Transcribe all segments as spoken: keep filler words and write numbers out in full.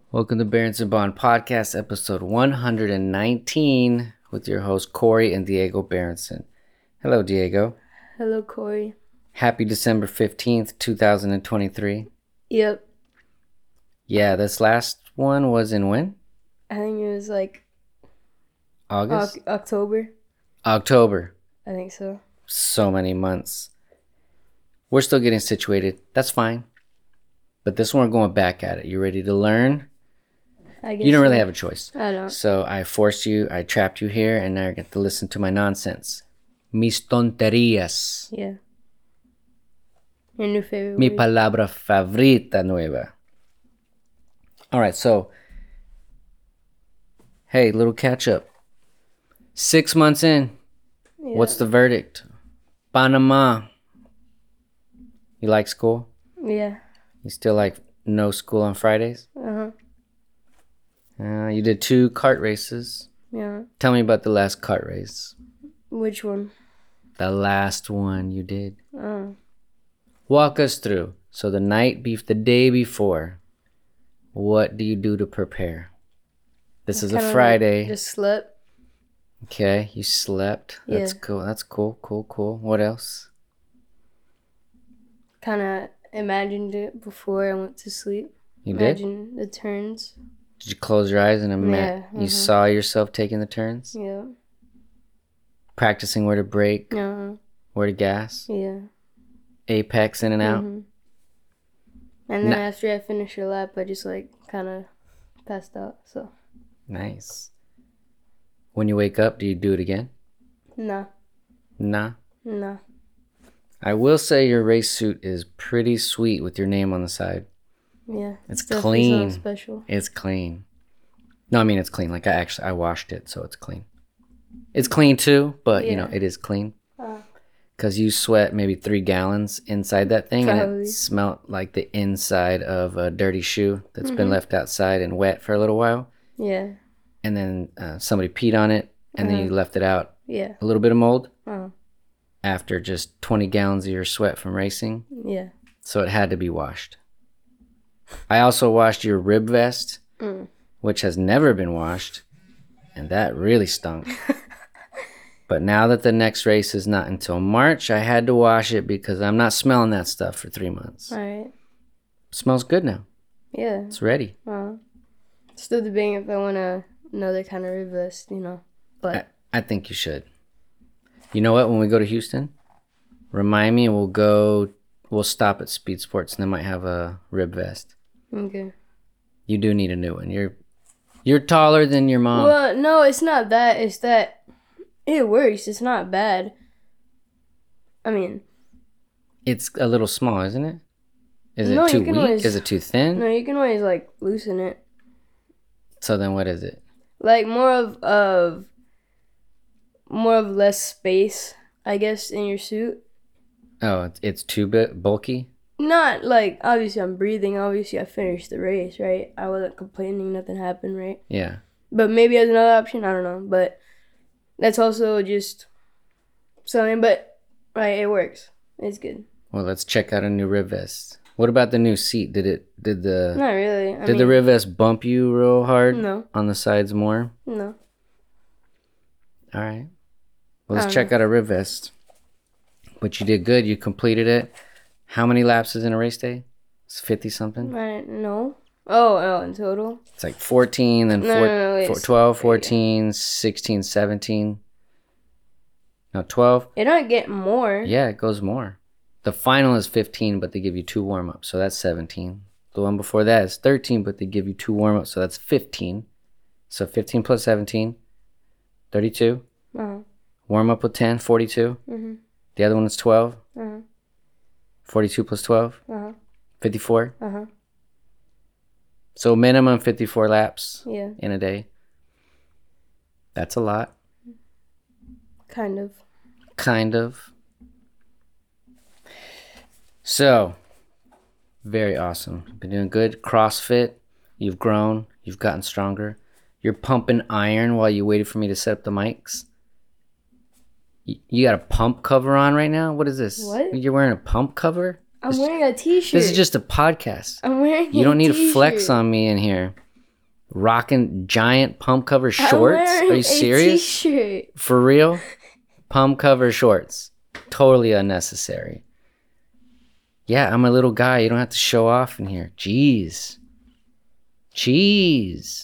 Welcome to Berenson Bond Podcast, episode one hundred nineteen, with your hosts Corey and Diego Berenson. Hello, Diego. Hello, Corey. Happy December fifteenth, twenty twenty-three. Yep. Yeah, this last one was in when? I think it was like August? o- October. October. I think so. So many months. We're still getting situated. That's fine. But this one, we're going back at it. You ready to learn? I guess You don't really so. have a choice. I don't. So I forced you, I trapped you here, and now you get to listen to my nonsense. Mis tonterías. Yeah. Your new favorite Mi word. palabra favorita nueva. All right, so, hey, little catch up. Six months in, Yeah. what's the verdict? Panama. You like school? Yeah. You still like no school on Fridays? Uh-huh. Uh, you did two kart races. Yeah. Tell me about the last kart race. Which one? The last one you did. Oh. Walk us through. So the night, beef, the day before, what do you do to prepare? This is a Kinda Friday. Like just slept. Okay, you slept. That's Yeah. cool. That's cool. Cool. Cool. What else? Kind of imagined it before I went to sleep. You did? Imagine the turns. Did you close your eyes and ima- Yeah, you mhm. saw yourself taking the turns? Yeah. Practicing where to brake, Uh-huh. where to gas, Yeah. apex in and out. Mhm. And then Na- after I finished your lap, I just like kind of passed out. So, Nice. When you wake up, do you do it again? nah. Nah. Nah. I will say your race suit is pretty sweet with your name on the side. Yeah. It's definitely something clean. special. It's clean. No, I mean it's clean. Like I actually I washed it, so it's clean. It's clean too, but you know Yeah. it is clean. Uh, Cause you sweat maybe three gallons inside that thing, and Probably. it smelled like the inside of a dirty shoe that's been Mhm. left outside and wet for a little while. yeah. And then uh, somebody peed on it, and then you Uh-huh. left it out. Yeah. A little bit of mold Uh, after just twenty gallons of your sweat from racing, yeah. so it had to be washed. I also washed your rib vest, Mm. which has never been washed, and that really stunk. But now that the next race is not until March, I had to wash it because I'm not smelling that stuff for three months. All right. Smells good now. Yeah. It's ready. Uh, still debating if I want a, another kind of rib vest, you know. But I, I think you should. You know what? When we go to Houston, remind me and we'll go, we'll stop at Speed Sports and they might have a rib vest. okay. You do need a new one. You're you're taller than your mom. Well, no, it's not that. It's that it works. It's not bad. I mean, It's a little small, isn't it? Is No, it you too can weak? always- Is it too thin? no, you can always like loosen it. So then what is it? Like more of of more of less space, I guess, in your suit. Oh, it's, it's too bit bulky? Not like obviously I'm breathing. Obviously I finished the race, right? I wasn't complaining. Nothing happened, right? Yeah. But maybe as another option, I don't know. But that's also just something. But right, it works. It's good. Well, let's check out a new rib vest. What about the new seat? Did it did the Not really. I did the mean, rib vest bump you real hard No, on the sides more? no. All right. Well, let's I don't check out a rib vest. But you did good. You completed it. How many laps is in a race day? It's fifty something. I no. Oh, oh, in total. It's like fourteen, then No, four, no, no, wait, four, s- twelve, wait. fourteen, sixteen, seventeen. No, twelve. It don't get more. Yeah, it goes more. The final is fifteen, but they give you two warm-ups, so that's seventeen. The one before that is thirteen, but they give you two warm-ups, so that's fifteen. So fifteen plus seventeen, thirty-two. Uh-huh. Warm-up with ten, forty-two. Mhm. The other one is twelve. Uh-huh. forty-two plus twelve, Uh-huh. fifty-four. Uh-huh. So minimum fifty-four laps Yeah. in a day. That's a lot. Kind of. Kind of. So, very awesome. Been doing good. CrossFit. You've grown. You've gotten stronger. You're pumping iron while you waited for me to set up the mics. Y- You got a pump cover on right now? What is this? What? You're wearing a pump cover? I'm This- wearing a t-shirt. This is just a podcast. I'm wearing You a don't need to t-shirt. flex on me in here. rocking giant pump cover shorts. Are you serious? T-shirt. For real? Pump cover shorts. Totally unnecessary. Yeah, I'm a little guy. You don't have to show off in here. Jeez. Jeez.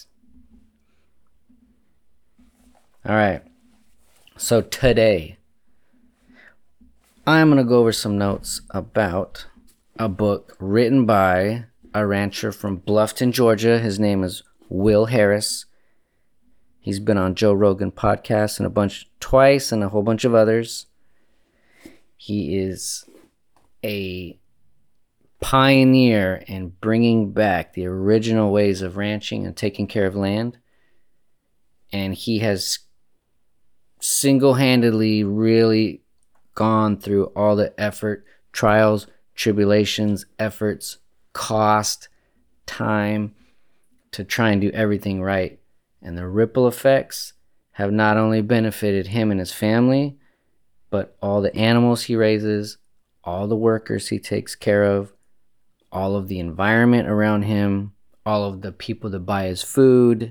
All right. So today, I'm going to go over some notes about a book written by a rancher from Bluffton, Georgia. His name is Will Harris. He's been on Joe Rogan podcast and a bunch twice and a whole bunch of others. He is a pioneer in bringing back the original ways of ranching and taking care of land. And he has single-handedly really gone through all the effort, trials, tribulations, efforts, cost, time to try and do everything right. And the ripple effects have not only benefited him and his family, but all the animals he raises, all the workers he takes care of, all of the environment around him, all of the people that buy his food,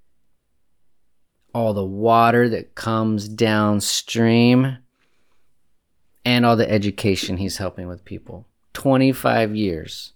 all the water that comes downstream, and all the education he's helping with people. twenty-five years.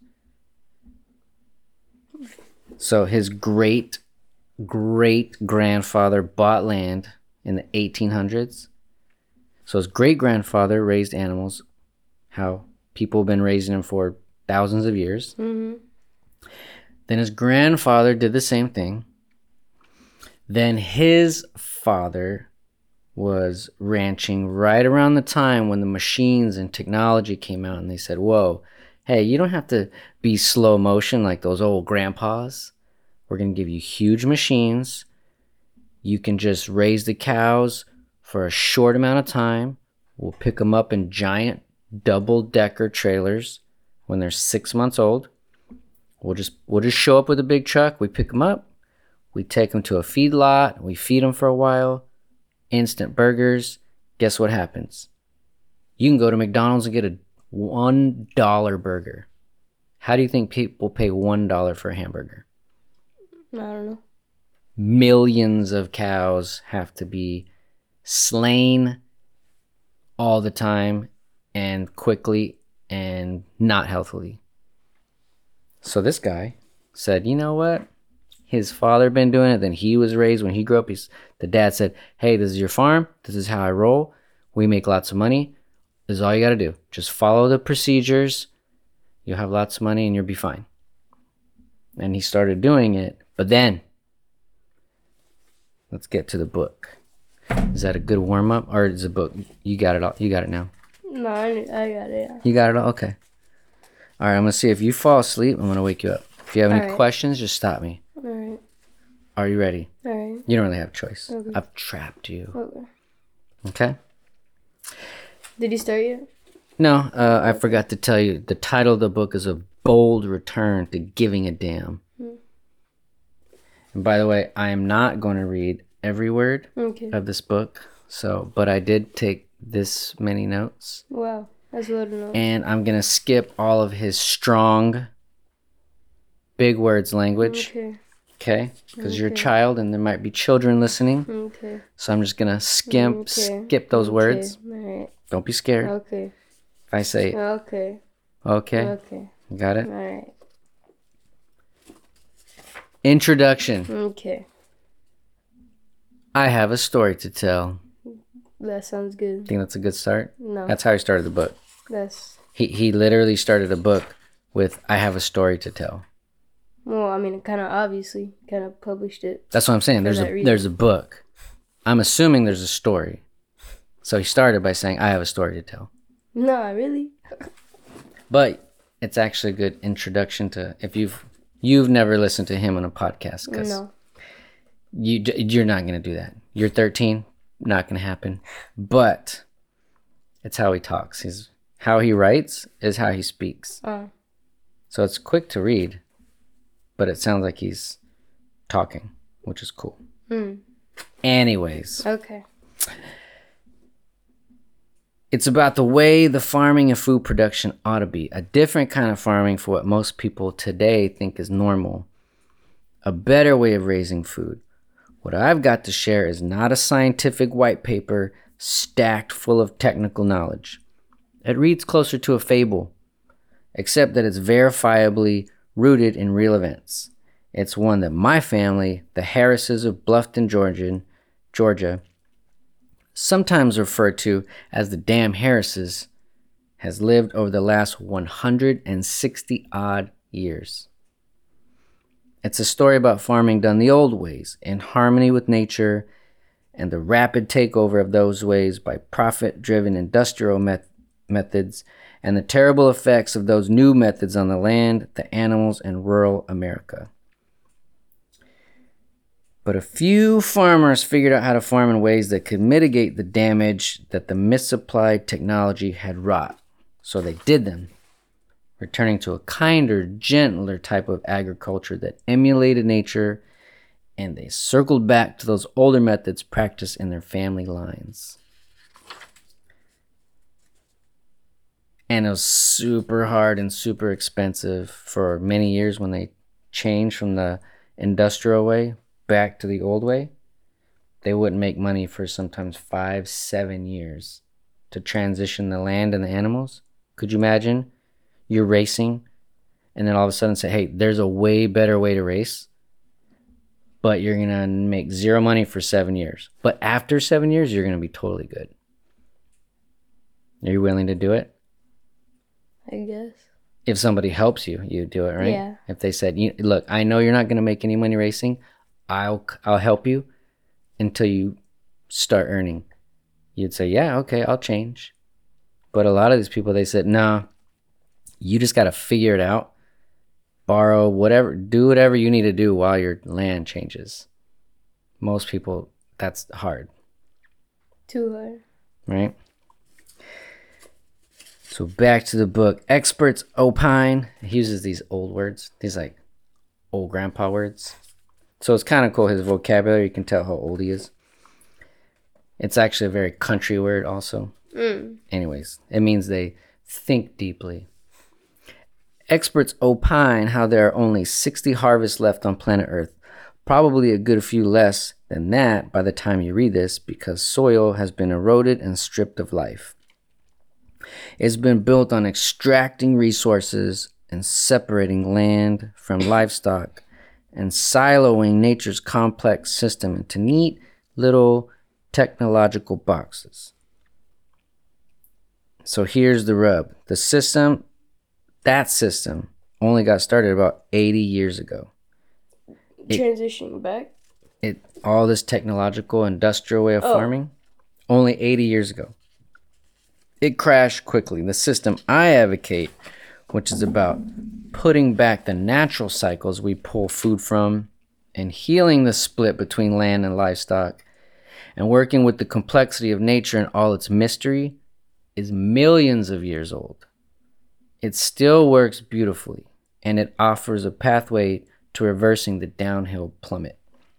So his great, great grandfather bought land in the eighteen hundreds. So his great grandfather raised animals, how people have been raising them for thousands of years. Mm-hmm. Then his grandfather did the same thing. Then his father was ranching right around the time when the machines and technology came out, and they said, whoa, hey, you don't have to be slow motion like those old grandpas. We're going to give you huge machines. You can just raise the cows for a short amount of time. We'll pick them up in giant double-decker trailers when they're six months old. We'll just we'll just show up with a big truck. We pick them up. We take them to a feed lot. We feed them for a while. Instant burgers. Guess what happens? You can go to McDonald's and get a one dollar burger. How do you think people pay one dollar for a hamburger? I don't know. Millions of cows have to be slain all the time and quickly and not healthily. So this guy said, you know what? His father been doing it. Then he was raised when he grew up. He's, the dad said, hey, this is your farm. This is how I roll. We make lots of money. This is all you got to do. Just follow the procedures. You'll have lots of money and you'll be fine. And he started doing it. But then, let's get to the book. Is that a good warm up, or is the book? You got it all. You got it now. No, I, I got it. Yeah. You got it all. Okay. All right. I'm gonna see if you fall asleep. I'm gonna wake you up. If you have any All right. questions, just stop me. All right. Are you ready? All right. You don't really have a choice. Okay. I've trapped you. Okay. Okay. Did you start yet? No, uh, I forgot to tell you. The title of the book is A Bold Return to Giving a Damn. Hmm. And by the way, I am not going to read every word Okay. of this book. So, but I did take this many notes. Wow. That's a lot of notes. And I'm going to skip all of his strong, big words language. Okay. Okay? Because you're a Okay. child and there might be children listening. Okay. So I'm just going to skimp, Okay. skip those Okay. words. All right. Don't be scared. Okay. If I say, Okay. okay, Okay. got it? All right. Introduction. Okay. I have a story to tell. That sounds good. Think that's a good start? No. That's how he started the book. That's He he literally started a book with I have a story to tell. well. I mean, kind of obviously, kind of published it. That's what I'm saying. There's that a reason. there's a book. I'm assuming there's a story. So he started by saying I have a story to tell. No, really. But it's actually a good introduction to if you've you've never listened to him on a podcast because No. you you're not gonna do that. You're thirteen, not gonna happen. But it's how he talks. He's how he writes is how he speaks. Uh. So it's quick to read, but it sounds like he's talking, which is cool. Hmm. Anyways, Okay. it's about the way the farming and food production ought to be. A different kind of farming for what most people today think is normal. a better way of raising food. What I've got to share is not a scientific white paper stacked full of technical knowledge. It reads closer to a fable, except that it's verifiably rooted in real events. It's one that my family, the Harrises of Bluffton, Georgia, Georgia, sometimes referred to as the damn Harrises, has lived over the last one hundred sixty odd years. It's a story about farming done the old ways, in harmony with nature, and the rapid takeover of those ways by profit-driven industrial met- methods, and the terrible effects of those new methods on the land, the animals, and rural America. But a few farmers figured out how to farm in ways that could mitigate the damage that the misapplied technology had wrought. So they did them, returning to a kinder, gentler type of agriculture that emulated nature, and they circled back to those older methods practiced in their family lines. And it was super hard and super expensive for many years when they changed from the industrial way back to the old way. They wouldn't make money for sometimes five, seven years to transition the land and the animals. Could you imagine? You're racing and then all of a sudden say, hey, there's a way better way to race, but you're going to make zero money for seven years. But after seven years, you're going to be totally good. Are you willing to do it? I guess. If somebody helps you, you do it, right? Yeah. If they said, look, I know you're not going to make any money racing. I'll I'll help you until you start earning. You'd say, yeah, okay, I'll change. But a lot of these people, they said, no, you just got to figure it out. Borrow, whatever, do whatever you need to do while your land changes. Most people, that's hard. Too hard. Right? So back to the book. Experts opine. He uses these old words, these like old grandpa words. So it's kind of cool, his vocabulary. You can tell how old he is. It's actually a very country word also. Mm. Anyways, it means they think deeply. Experts opine how there are only sixty harvests left on planet Earth. Probably a good few less than that by the time you read this, because soil has been eroded and stripped of life. It's been built on extracting resources and separating land from livestock and siloing nature's complex system into neat little technological boxes. So here's the rub. The system, that system, only got started about eighty years ago. It, Transitioning back? It all this technological industrial way of oh. farming, only eighty years ago. It crashed quickly. The system I advocate, which is about putting back the natural cycles we pull food from and healing the split between land and livestock and working with the complexity of nature and all its mystery, is millions of years old. It still works beautifully, and it offers a pathway to reversing the downhill plummet.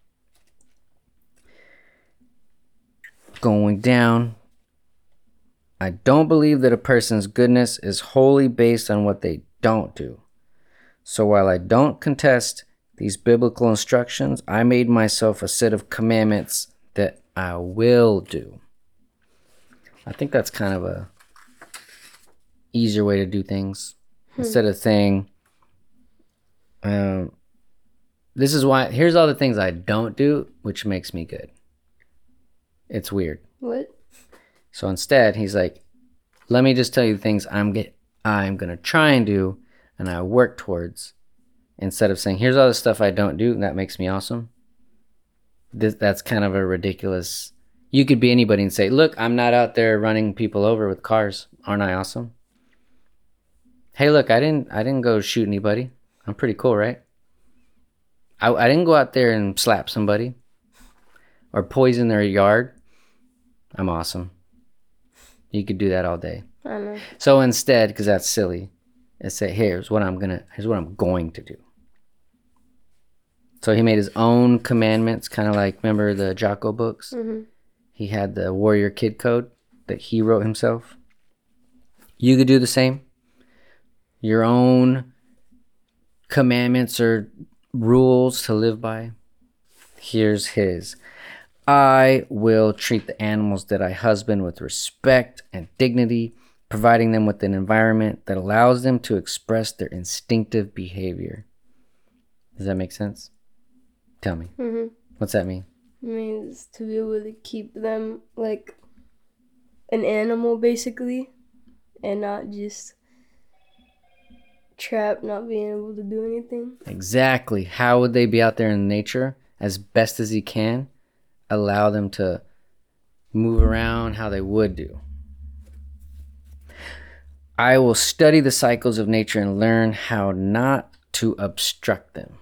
Going down, I don't believe that a person's goodness is wholly based on what they don't do. So while I don't contest these biblical instructions, I made myself a set of commandments that I will do. I think that's kind of a easier way to do things. Hmm. Instead of saying, um, this is why, here's all the things I don't do, which makes me good. It's weird. What? So instead, he's like, let me just tell you the things I'm get, I'm going to try and do and I work towards. Instead of saying, here's all the stuff I don't do and that makes me awesome. This, that's kind of a ridiculous... You could be anybody and say, look, I'm not out there running people over with cars. Aren't I awesome? Hey, look, I didn't I didn't go shoot anybody. I'm pretty cool, right? I, I didn't go out there and slap somebody or poison their yard. I'm awesome. You could do that all day. I know. So instead, because that's silly, I say, here's what I'm gonna here's what I'm going to do. So he made his own commandments, kind of like, remember the Jocko books? Mm-hmm. He had the Warrior Kid Code that he wrote himself. You could do the same. Your own commandments or rules to live by. Here's his. I will treat the animals that I husband with respect and dignity, providing them with an environment that allows them to express their instinctive behavior. Does that make sense? Tell me. Mm-hmm. What's that mean? It means to be able to keep them like an animal, basically, and not just trapped, not being able to do anything. Exactly. How would they be out there in nature as best as he can? Allow them to move around how they would do. I will study the cycles of nature and learn how not to obstruct them.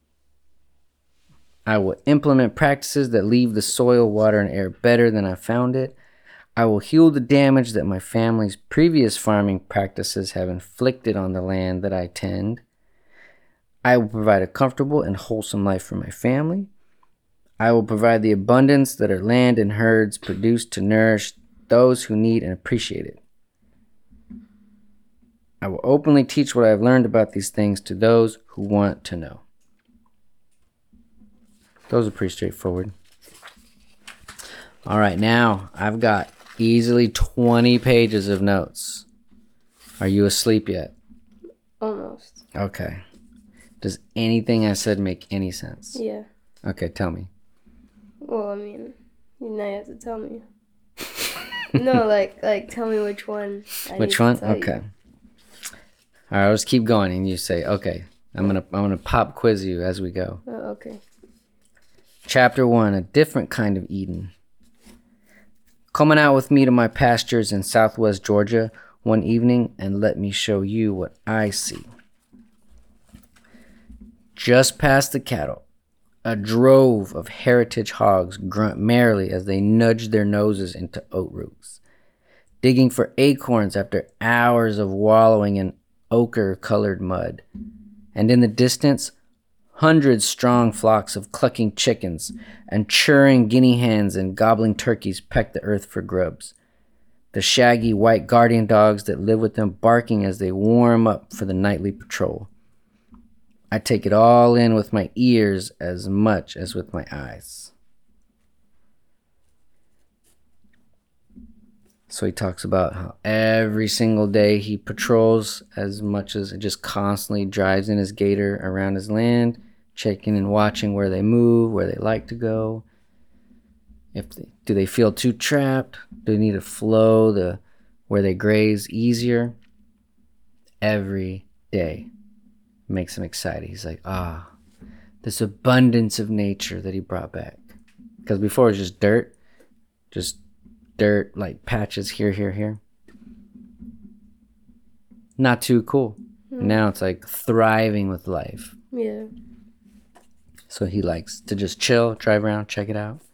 I will implement practices that leave the soil, water, and air better than I found it. I will heal the damage that my family's previous farming practices have inflicted on the land that I tend. I will provide a comfortable and wholesome life for my family. I will provide the abundance that our land and herds produce to nourish those who need and appreciate it. I will openly teach what I have learned about these things to those who want to know. Those are pretty straightforward. All right, now I've got easily twenty pages of notes. Are you asleep yet? Almost. Okay. Does anything I said make any sense? Yeah. Okay, tell me. Well, I mean, now you have to tell me. No, like, like, tell me which one. I Which need one? to tell Okay. you. All right, let's keep going, and you say, okay. I'm gonna I'm gonna pop quiz you as we go. Oh, okay. Chapter one: A different kind of Eden. Coming out with me to my pastures in southwest Georgia one evening, and let me show you what I see. Just past the cattle, a drove of heritage hogs grunt merrily as they nudge their noses into oat roots, digging for acorns after hours of wallowing in ochre-colored mud. And in the distance, hundreds strong flocks of clucking chickens and churring guinea hens and gobbling turkeys peck the earth for grubs. The shaggy white guardian dogs that live with them barking as they warm up for the nightly patrol. I take it all in with my ears as much as with my eyes. So he talks about how every single day he patrols as much as it just constantly drives in his gator around his land, checking and watching where they move, where they like to go. If they, do they feel too trapped? Do they need to flow the where they graze easier? Every day makes him excited. He's like, ah, this abundance of nature that he brought back. Because before it was just dirt, just dirt, like patches here, here, here. Not too cool. Mm. Now it's like thriving with life. Yeah. So he likes to just chill, drive around, check it out.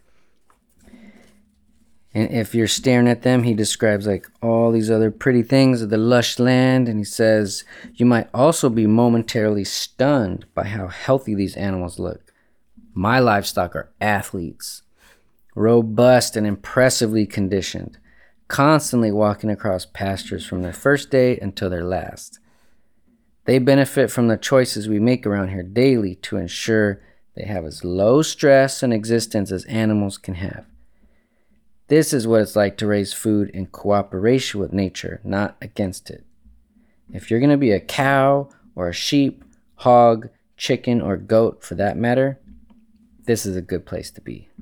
And if you're staring at them, he describes like all these other pretty things of the lush land. And he says, you might also be momentarily stunned by how healthy these animals look. My livestock are athletes, robust and impressively conditioned, constantly walking across pastures from their first day until their last. They benefit from the choices we make around here daily to ensure they have as low stress and existence as animals can have. This is what it's like to raise food in cooperation with nature, not against it. If you're going to be a cow or a sheep, hog, chicken, or goat for that matter, this is a good place to be.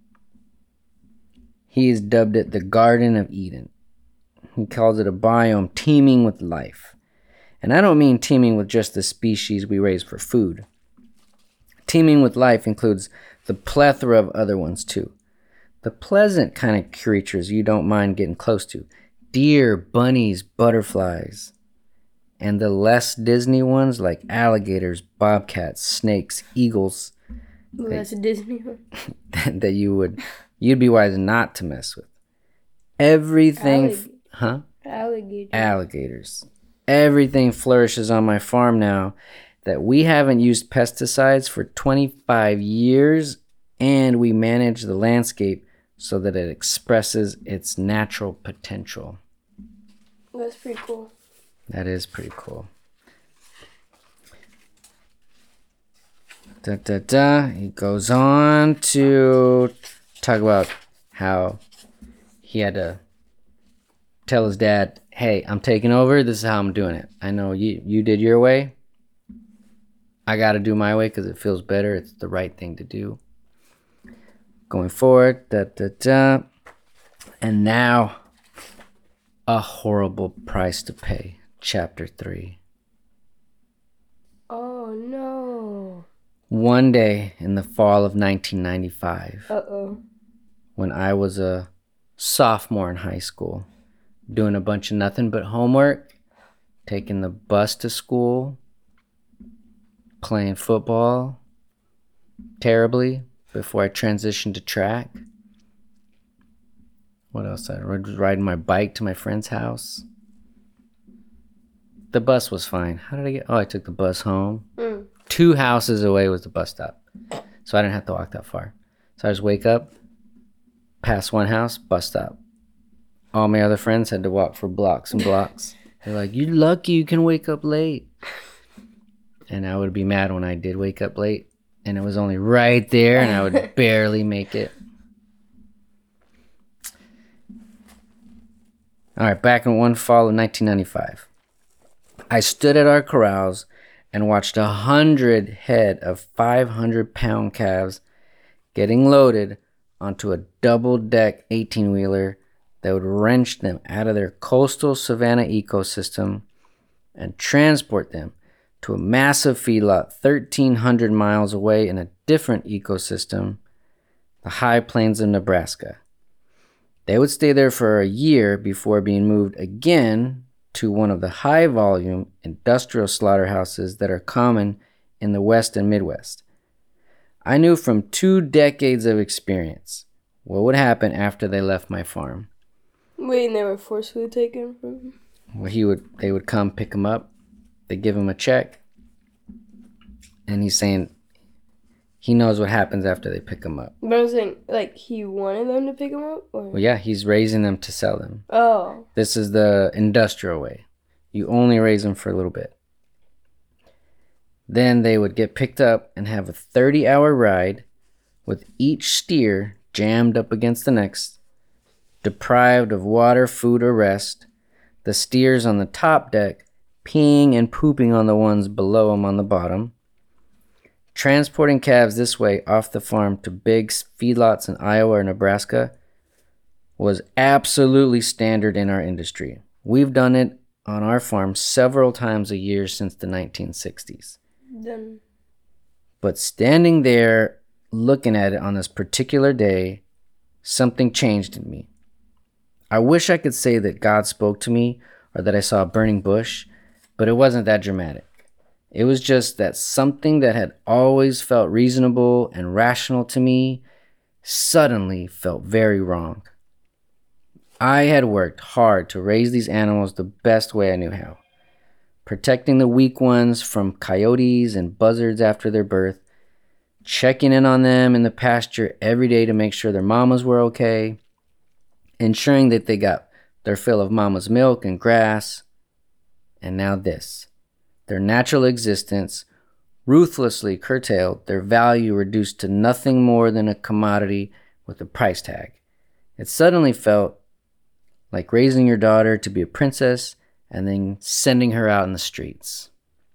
He has dubbed it the Garden of Eden. He calls it a biome teeming with life. And I don't mean teeming with just the species we raise for food. Teeming with life includes the plethora of other ones too. The pleasant kind of creatures you don't mind getting close to. Deer, bunnies, butterflies. And the less Disney ones like alligators, bobcats, snakes, eagles. Well, that's a Disney one. that, that you would, you'd be wise not to mess with. Everything, Allig- huh? Alligators. Alligators. Everything flourishes on my farm now that we haven't used pesticides for twenty-five years, and we manage the landscape so that it expresses its natural potential. That's pretty cool. That is pretty cool. Da, da, da. He goes on to talk about how he had to tell his dad, hey, I'm taking over. This is how I'm doing it. I know you, you did your way. I got to do my way because it feels better. It's the right thing to do. Going forward. Da, da, da. And now, a horrible price to pay. Chapter three. Oh, no. One day in the fall of nineteen ninety-five, Uh-oh. when I was a sophomore in high school, doing a bunch of nothing but homework, taking the bus to school, playing football terribly before I transitioned to track. What else? I was riding my bike to my friend's house. The bus was fine. How did I get? Oh, I took the bus home. Mm. Two houses away was the bus stop, so I didn't have to walk that far. So I just wake up, pass one house, bus stop. All my other friends had to walk for blocks and blocks. They're like, "You're lucky you can wake up late." And I would be mad when I did wake up late, and it was only right there, and I would barely make it. All right, back in one fall of nineteen ninety-five, I stood at our corrals and watched a hundred head of five hundred pound calves getting loaded onto a double-deck eighteen-wheeler that would wrench them out of their coastal savanna ecosystem and transport them to a massive feedlot thirteen hundred miles away in a different ecosystem, the high plains of Nebraska. They would stay there for a year before being moved again to one of the high-volume industrial slaughterhouses that are common in the West and Midwest. I knew from two decades of experience what would happen after they left my farm. Wait, and they were forcefully taken from him? Well, he would, they would come pick him up. They give him a check. And he's saying he knows what happens after they pick him up. But I'm saying, like, he wanted them to pick him up? Or? Well, yeah, he's raising them to sell them. Oh. This is the industrial way. You only raise them for a little bit. Then they would get picked up and have a thirty-hour ride with each steer jammed up against the next, deprived of water, food, or rest. The steers on the top deck peeing and pooping on the ones below them on the bottom. Transporting calves this way off the farm to big feedlots in Iowa or Nebraska was absolutely standard in our industry. We've done it on our farm several times a year since the nineteen sixties. Then. But standing there looking at it on this particular day, something changed in me. I wish I could say that God spoke to me or that I saw a burning bush, but it wasn't that dramatic. It was just that something that had always felt reasonable and rational to me suddenly felt very wrong. I had worked hard to raise these animals the best way I knew how, protecting the weak ones from coyotes and buzzards after their birth, checking in on them in the pasture every day to make sure their mamas were okay, ensuring that they got their fill of mama's milk and grass, and now this. Their natural existence ruthlessly curtailed, their value reduced to nothing more than a commodity with a price tag. It suddenly felt like raising your daughter to be a princess and then sending her out in the streets.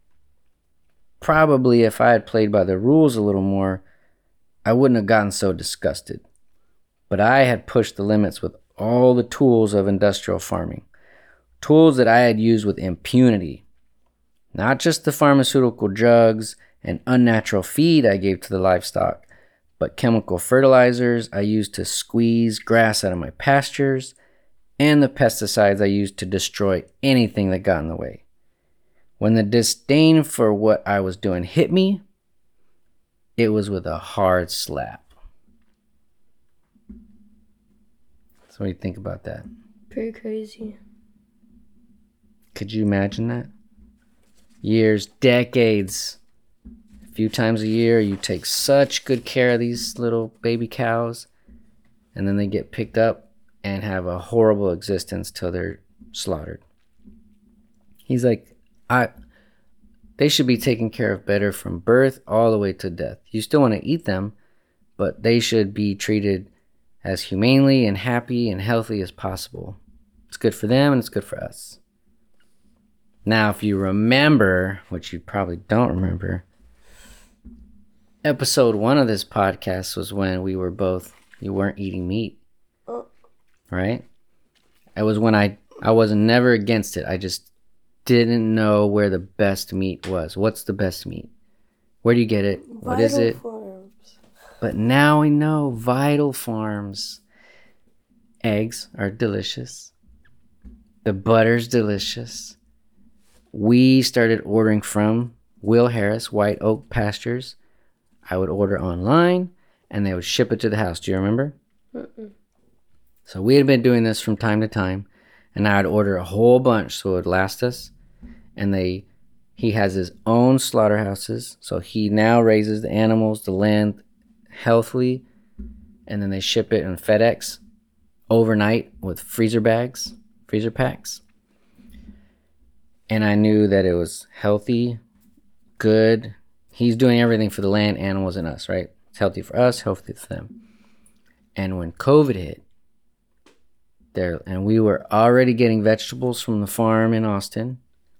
Probably if I had played by the rules a little more, I wouldn't have gotten so disgusted. But I had pushed the limits with all the tools of industrial farming, tools that I had used with impunity. Not just the pharmaceutical drugs and unnatural feed I gave to the livestock, but chemical fertilizers I used to squeeze grass out of my pastures, and the pesticides I used to destroy anything that got in the way. When the disdain for what I was doing hit me, it was with a hard slap. So what do you think about that? Pretty crazy. Could you imagine that? Years, decades, a few times a year, you take such good care of these little baby cows, and then they get picked up and have a horrible existence till they're slaughtered. He's like, I They should be taken care of better from birth all the way to death. You still want to eat them, but they should be treated as humanely and happy and healthy as possible. It's good for them and it's good for us. Now, if you remember, which you probably don't remember, episode one of this podcast was when we were both, you weren't eating meat, right? It was when I, I was never against it. I just didn't know where the best meat was. What's the best meat? Where do you get it? What is it? Farms. But now we know Vital Farms. Eggs are delicious. The butter's delicious. We started ordering from Will Harris, White Oak Pastures. I would order online and they would ship it to the house. Do you remember? Mm-mm. So we had been doing this from time to time, and I would order a whole bunch so it would last us. And they, he has his own slaughterhouses, so he now raises the animals, the land, healthily, and then they ship it in FedEx overnight with freezer bags, freezer packs. And I knew that it was healthy, good. He's doing everything for the land, animals, and us, right? It's healthy for us, healthy for them. And when COVID hit, there, and we were already getting vegetables from the farm in Austin,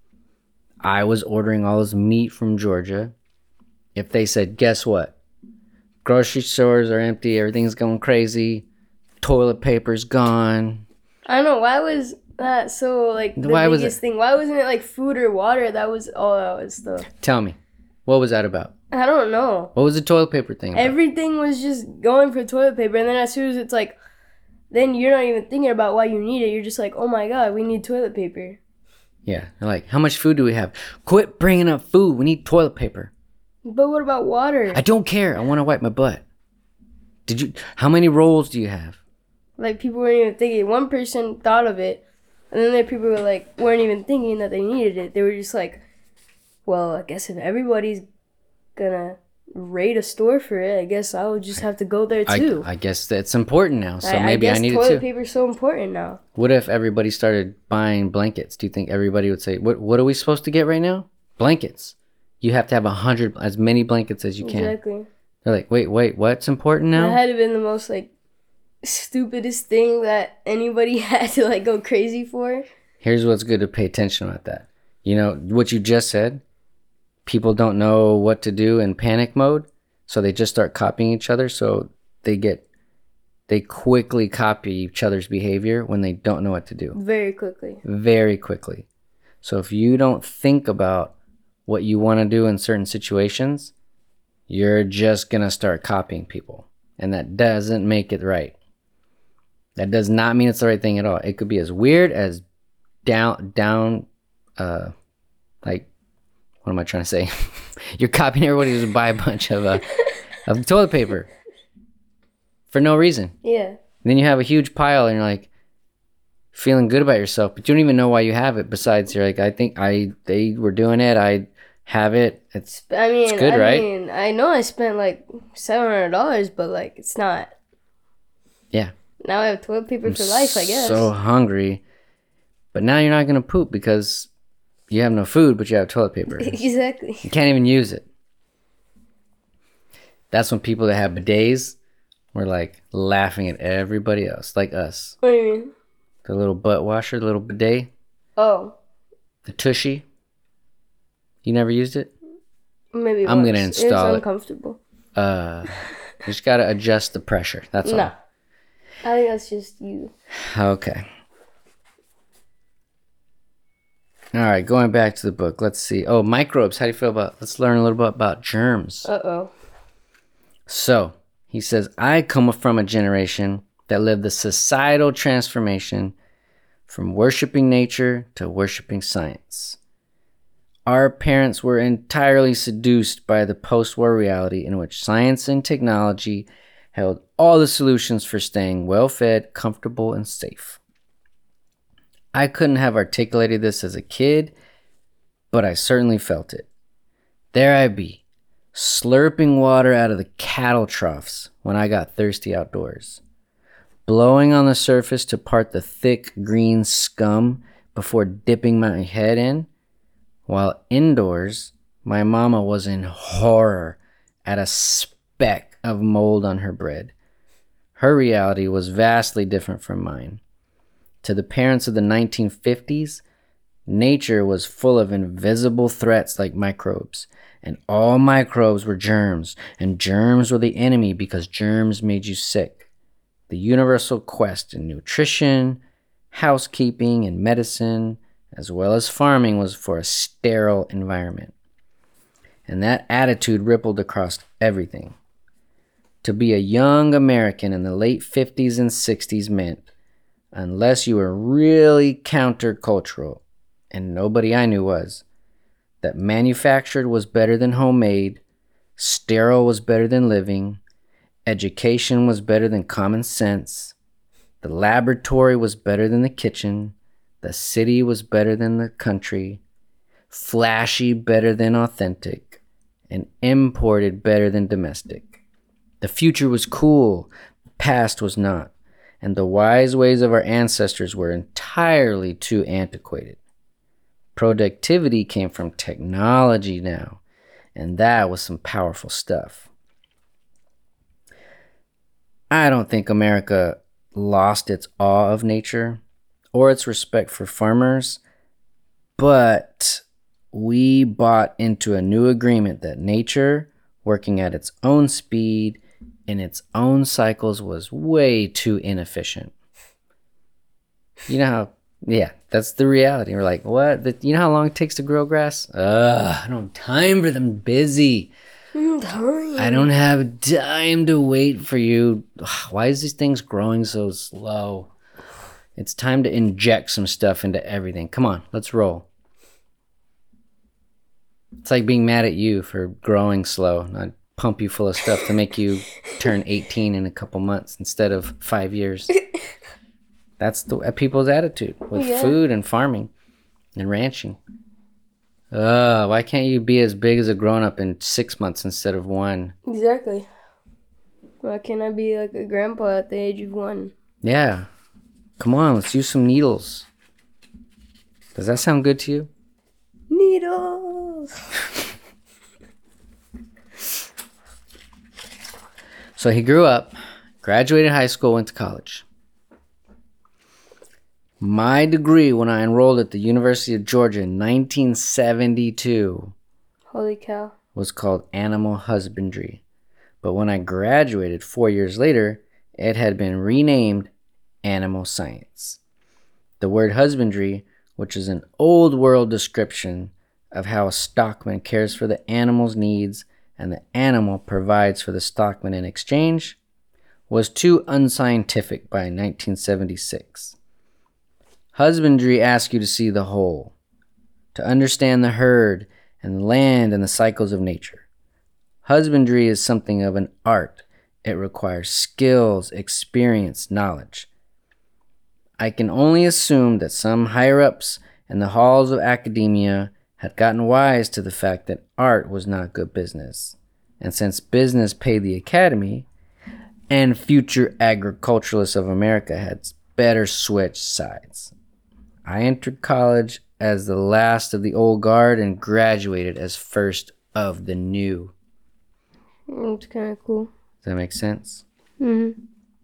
I was ordering all this meat from Georgia. If they said, guess what? Grocery stores are empty. Everything's going crazy. Toilet paper's gone. I don't know. Why was that so, like, the why biggest was it? thing? Why wasn't it, like, food or water? That was all that was stuff. Tell me. What was that about? I don't know. What was the toilet paper thing about? Everything was just going for toilet paper. And then as soon as it's like, then you're not even thinking about why you need it. You're just like, oh, my God, we need toilet paper. Yeah, they're like, how much food do we have? Quit bringing up food. We need toilet paper. But what about water? I don't care. I want to wipe my butt. Did you? How many rolls do you have? Like, people weren't even thinking. One person thought of it, and then there people were like, weren't even thinking that they needed it. They were just like, well, I guess if everybody's gonna raid a store for it, I guess I would just have to go there too. I, I guess that's important now, so I, maybe I, I, guess need toilet it too. paper's so important now. What if everybody started buying blankets? Do you think everybody would say, "What? What are we supposed to get right now? Blankets. You have to have a hundred, as many blankets as you can." Exactly. They're like, "Wait, wait, what's important now?" That had to been the most like stupidest thing that anybody had to like go crazy for. Here's what's good to pay attention about that. You know what you just said. People don't know what to do in panic mode, so they just start copying each other. So they get, they quickly copy each other's behavior when they don't know what to do. Very quickly. Very quickly. So if you don't think about what you want to do in certain situations, you're just going to start copying people. And that doesn't make it right. That does not mean it's the right thing at all. It could be as weird as down, down, uh, like, what am I trying to say? You're copying everybody to buy a bunch of uh, of toilet paper for no reason. Yeah. And then you have a huge pile, and you're like feeling good about yourself, but you don't even know why you have it. Besides, you're like, I think I they were doing it. I have it. It's I mean, it's good, I right? mean, I know I spent like seven hundred dollars, but like it's not. Yeah. Now I have toilet paper for life, I guess. So hungry, but now you're not gonna poop because you have no food, but you have toilet paper. Exactly. You can't even use it. That's when people that have bidets were like laughing at everybody else, like us. What do you mean? The little butt washer, the little bidet, Oh, the tushy. You never used it? maybe I'm once. gonna install It's it. uncomfortable. Uh, you just gotta adjust the pressure. That's No. all. I think that's just you. Okay. All right, going back to the book. Let's see. Oh, microbes. How do you feel about? Let's learn a little bit about germs. Uh oh. So he says, I come from a generation that lived the societal transformation from worshiping nature to worshiping science. Our parents were entirely seduced by the post-war reality in which science and technology held all the solutions for staying well-fed, comfortable, and safe. I couldn't have articulated this as a kid, but I certainly felt it. There I be, slurping water out of the cattle troughs when I got thirsty outdoors, blowing on the surface to part the thick green scum before dipping my head in, while indoors My mama was in horror at a speck of mold on her bread. Her reality was vastly different from mine. To the parents of the nineteen fifties, nature was full of invisible threats like microbes, and all microbes were germs, and germs were the enemy because germs made you sick. The universal quest in nutrition, housekeeping, and medicine, as well as farming, was for a sterile environment. And that attitude rippled across everything. To be a young American in the late fifties and sixties meant, unless you were really countercultural, and nobody I knew was, that manufactured was better than homemade, sterile was better than living, education was better than common sense, the laboratory was better than the kitchen, the city was better than the country, flashy better than authentic, and imported better than domestic. The future was cool, the past was not, and the wise ways of our ancestors were entirely too antiquated. Productivity came from technology now, and that was some powerful stuff. I don't think America lost its awe of nature or its respect for farmers, but we bought into a new agreement that nature, working at its own speed in its own cycles, was way too inefficient. You know how, yeah, that's the reality. We're like, what? The, you know how long it takes to grow grass? Ugh, I don't have time for them. Busy. I don't have time to wait for you. Ugh, why is these things growing so slow? It's time to inject some stuff into everything. Come on, let's roll. It's like being mad at you for growing slow. Not pump you full of stuff to make you turn eighteen in a couple months instead of five years. That's the uh, people's attitude with yeah. food and farming and ranching. Uh, why can't you be as big as a grown-up in six months instead of one? Exactly. Why can't I be like a grandpa at the age of one? Yeah. Come on, let's use some needles. Does that sound good to you? Needles! So he grew up, graduated high school, went to college. My degree when I enrolled at the University of Georgia in nineteen seventy-two Holy cow. was called animal husbandry. But when I graduated four years later, it had been renamed animal science. The word husbandry, which is an old world description of how a stockman cares for the animal's needs and the animal provides for the stockman in exchange, was too unscientific by nineteen seventy-six. Husbandry asks you to see the whole, to understand the herd and the land and the cycles of nature. Husbandry is something of an art. It requires skills, experience, knowledge. I can only assume that some higher-ups in the halls of academia had gotten wise to the fact that art was not good business. And since business paid the academy, and future agriculturalists of America had better switch sides. I entered college as the last of the old guard and graduated as first of the new. It's kind of cool. Does that make sense? Mm-hmm.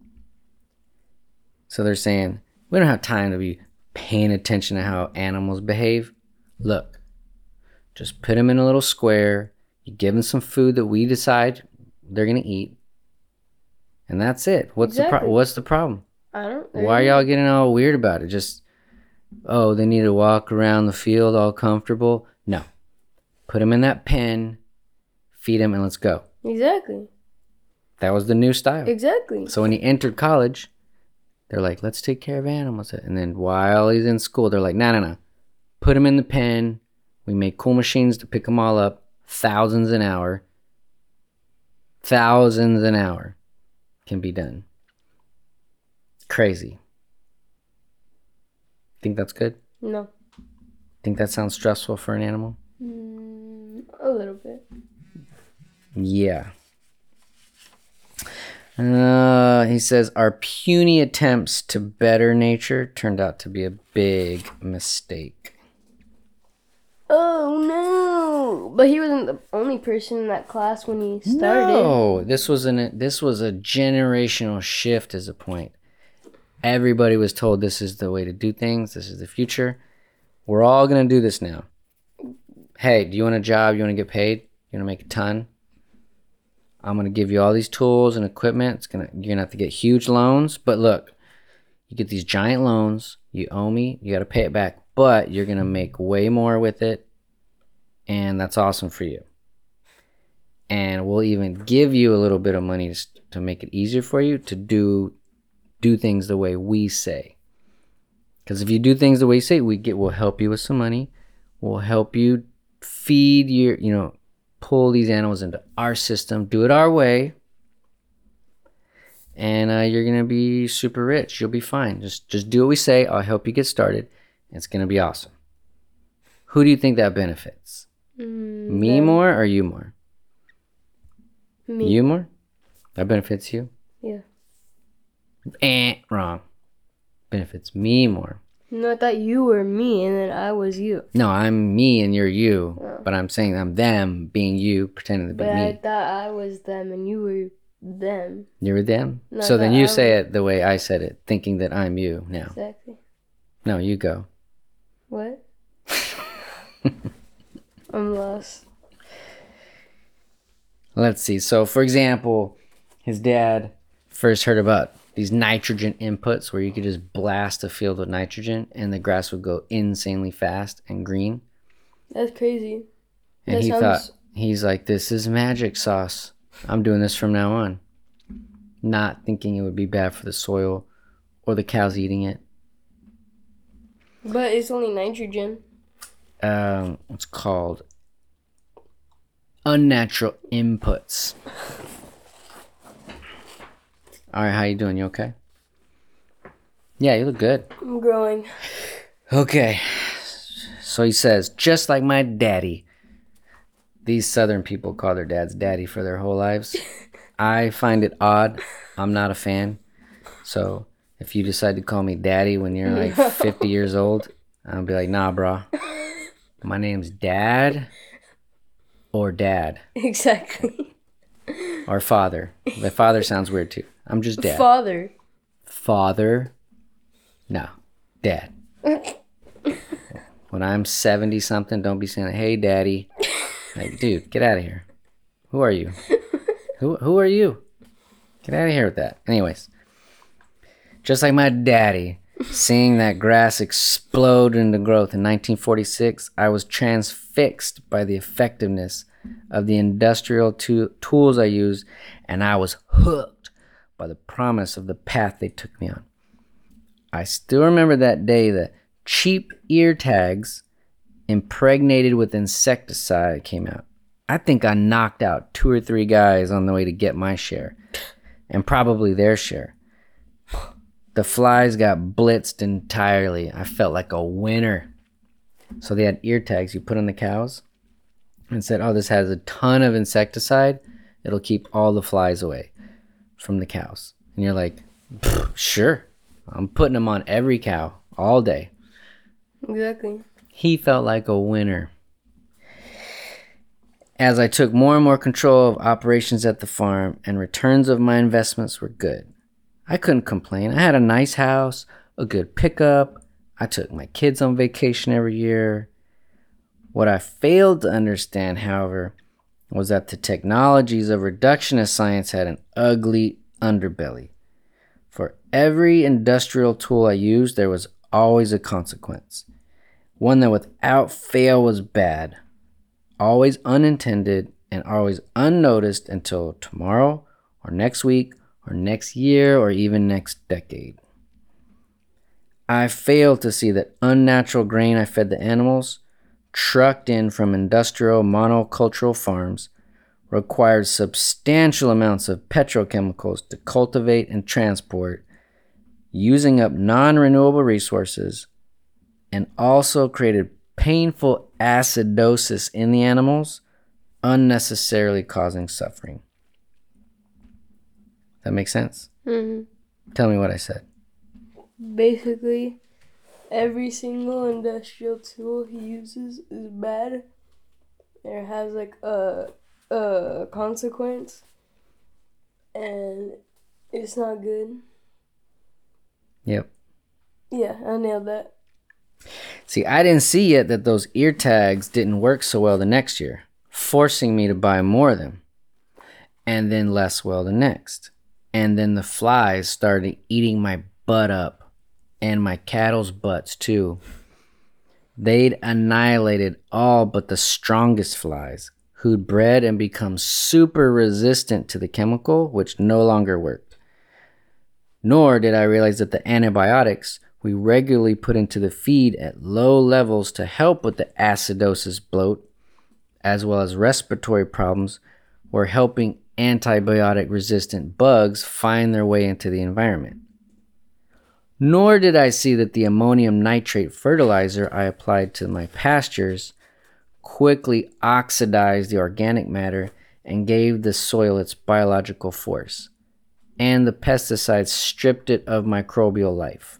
So they're saying, we don't have time to be paying attention to how animals behave. Look, just put them in a little square. You give them some food that we decide they're going to eat. And that's it. What's exactly. the pro- What's the problem? I don't know. Why are y'all getting all weird about it? Just, oh, they need to walk around the field all comfortable? No. Put them in that pen, feed them, and let's go. Exactly. That was the new style. Exactly. So when he entered college, they're like, let's take care of animals. And then while he's in school, they're like, no, no, no. Put him in the pen. We make cool machines to pick them all up. Thousands an hour. Thousands an hour can be done. Crazy. Think that's good? No. Think that sounds stressful for an animal? Mm, a little bit. Yeah. Uh, he says, our puny attempts to better nature turned out to be a big mistake. Oh no! But he wasn't the only person in that class when he started. No, this was an this was a generational shift. Is a point. Everybody was told this is the way to do things. This is the future. We're all gonna do this now. Hey, do you want a job? You want to get paid? You want to make a ton? I'm gonna give you all these tools and equipment. It's gonna you're gonna have to get huge loans. But look, you get these giant loans. You owe me. You got to pay it back. But you're gonna make way more with it, and that's awesome for you. And we'll even give you a little bit of money to, to make it easier for you to do do things the way we say. Because if you do things the way you say, we get we'll help you with some money. We'll help you feed your, you know, pull these animals into our system. Do it our way, and uh, you're gonna be super rich. You'll be fine. Just just do what we say. I'll help you get started. It's gonna be awesome. Who do you think that benefits? Mm, Me them. more or you more? Me. You more? That benefits you? Yeah. Eh, wrong. Benefits me more. No, I thought you were me and then I was you. No, I'm me and you're you. Oh. But I'm saying I'm them being you, pretending to be But me. I thought I was them and you were them. You were them? No, so I then thought you I say was- it the way I said it, thinking that I'm you now. Exactly. No, you go. What? I'm lost. Let's see. So, for example, his dad first heard about these nitrogen inputs where you could just blast a field with nitrogen and the grass would go insanely fast and green. That's crazy. And That he sounds- thought, he's like, this is magic sauce. I'm doing this from now on. Not thinking it would be bad for the soil or the cows eating it. But it's only nitrogen. Um, it's called unnatural inputs. All right, how you doing? You okay? Yeah, you look good. I'm growing. Okay. So he says, just like my daddy. These southern people call their dads daddy for their whole lives. I find it odd. I'm not a fan. So if you decide to call me daddy when you're like fifty years old, I'll be like, nah, bro. My name's Dad or Dad Exactly. or Father. My father sounds weird too. I'm just Dad. Father. Father. No. Dad. When I'm seventy something, don't be saying, hey, Daddy. Like, dude, get out of here. Who are you? Who who are you? Get out of here with that. Anyways, just like my daddy, seeing that grass explode into growth in nineteen forty-six, I was transfixed by the effectiveness of the industrial to- tools I used, and I was hooked by the promise of the path they took me on. I still remember that day the cheap ear tags impregnated with insecticide came out. I think I knocked out two or three guys on the way to get my share, and probably their share. The flies got blitzed entirely. I felt like a winner. So they had ear tags you put on the cows and said, oh, this has a ton of insecticide. It'll keep all the flies away from the cows. And you're like, sure. I'm putting them on every cow all day. Exactly. He felt like a winner. As I took more and more control of operations at the farm and returns of my investments were good. I couldn't complain. I had a nice house, a good pickup. I took my kids on vacation every year. What I failed to understand, however, was that the technologies of reductionist science had an ugly underbelly. For every industrial tool I used, there was always a consequence. One that without fail was bad, always unintended, and always unnoticed until tomorrow or next week or next year or even next decade. I failed to see that unnatural grain I fed the animals, trucked in from industrial monocultural farms, required substantial amounts of petrochemicals to cultivate and transport, using up non-renewable resources, and also created painful acidosis in the animals, unnecessarily causing suffering. That makes sense? Mm-hmm. Tell me what I said. Basically, every single industrial tool he uses is bad. It has like a a consequence, and it's not good. Yep. Yeah, I nailed that. See, I didn't see yet that those ear tags didn't work so well the next year, forcing me to buy more of them, and then less well the next. And then the flies started eating my butt up, and my cattle's butts too. They'd annihilated all but the strongest flies, who'd bred and become super resistant to the chemical, which no longer worked. Nor did I realize that the antibiotics we regularly put into the feed at low levels to help with the acidosis bloat, as well as respiratory problems, were helping antibiotic-resistant bugs find their way into the environment. Nor did I see that the ammonium nitrate fertilizer I applied to my pastures quickly oxidized the organic matter and gave the soil its biological force, and the pesticides stripped it of microbial life.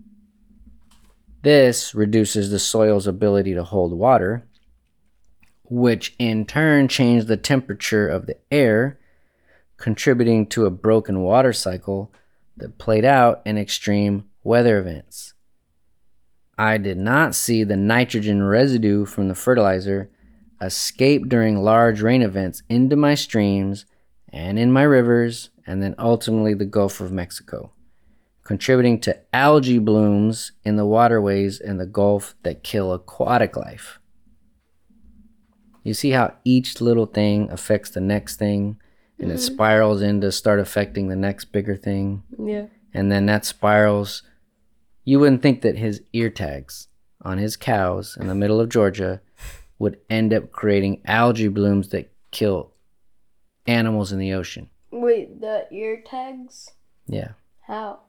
This reduces the soil's ability to hold water, which in turn changed the temperature of the air, contributing to a broken water cycle that played out in extreme weather events. I did not see the nitrogen residue from the fertilizer escape during large rain events into my streams and in my rivers, and then ultimately the Gulf of Mexico, contributing to algae blooms in the waterways in the Gulf that kill aquatic life. You see how each little thing affects the next thing, and mm-hmm. it spirals in to start affecting the next bigger thing. Yeah. And then that spirals. You wouldn't think that his ear tags on his cows in the middle of Georgia would end up creating algae blooms that kill animals in the ocean. Wait, the ear tags? Yeah. How?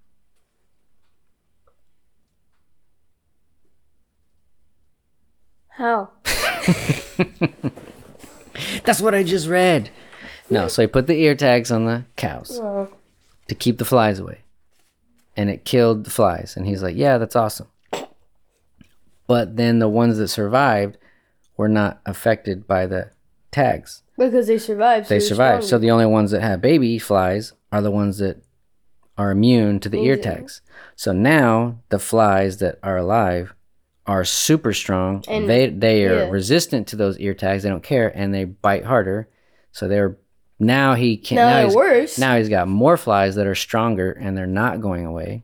How? That's what I just read. No, so he put the ear tags on the cows oh. to keep the flies away. And it killed the flies. And he's like, yeah, that's awesome. But then the ones that survived were not affected by the tags. Because they survived. So they survived. Stronger. So the only ones that have baby flies are the ones that are immune to the ear tags. So now the flies that are alive are super strong. And they they are yeah. resistant to those ear tags. They don't care, and they bite harder. So they're now he can't. Now, now they're he's, worse. Now he's got more flies that are stronger, and they're not going away.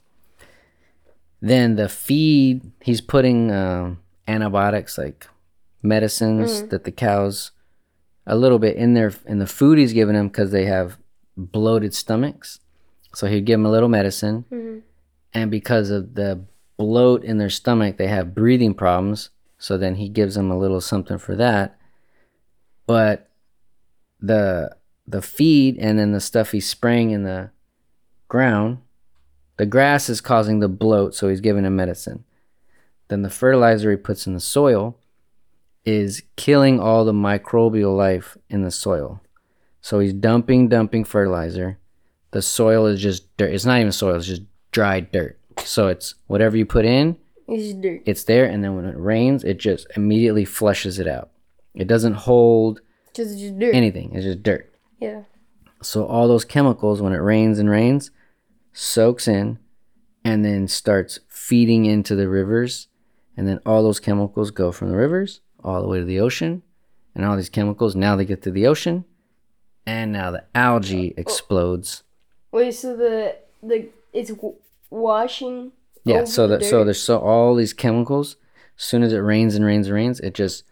Then the feed, he's putting um, antibiotics like medicines mm-hmm. that the cows a little bit in their in the food he's giving them because they have bloated stomachs. So he'd give them a little medicine, mm-hmm. and because of the bloat in their stomach, they have breathing problems. So then he gives them a little something for that. But the the feed and then the stuff he's spraying in the ground, the grass is causing the bloat, so he's giving them medicine. Then the fertilizer he puts in the soil is killing all the microbial life in the soil. So he's dumping, dumping fertilizer. The soil is just dirt. It's not even soil, it's just dry dirt. So it's whatever you put in, it's dirt. It's there, and then when it rains, it just immediately flushes it out. It doesn't hold just, just dirt. anything. It's just dirt. Yeah. So all those chemicals, when it rains and rains, soaks in and then starts feeding into the rivers. And then all those chemicals go from the rivers all the way to the ocean. And all these chemicals, now they get to the ocean. And now the algae explodes. Wait, so the the it's washing Yeah, so the the, so there's so all these chemicals, as soon as it rains and rains and rains, it just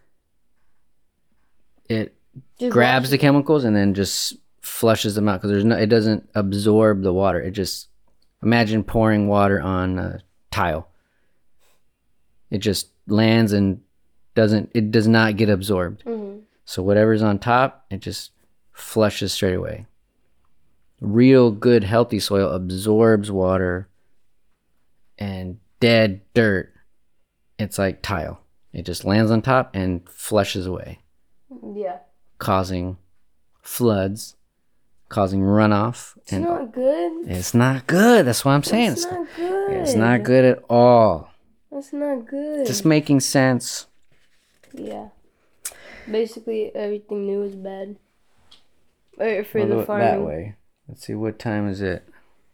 it just grabs the chemicals and then just flushes them out because there's no it doesn't absorb the water. It just imagine pouring water on a tile. It just lands and doesn't it does not get absorbed. Mm-hmm. So whatever's on top, it just flushes straight away. Real good healthy soil absorbs water, and dead dirt, it's like tile. It just lands on top and flushes away. Yeah. Causing floods, causing runoff. It's not good. It's not good. That's what I'm saying. It's not good. It's not good at all. That's not good. Just making sense. Yeah. Basically, everything new is bad. Or for We'll the look farming. that way. Let's see, what time is it?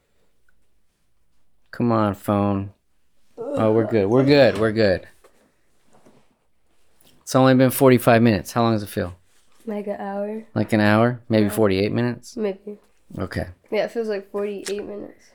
Come on, phone. Oh, we're good. We're good. We're good. It's only been forty-five minutes. How long does it feel? Like an hour? Like an hour? Maybe Yeah. forty-eight minutes? Maybe. Okay. Yeah, it feels like forty-eight minutes.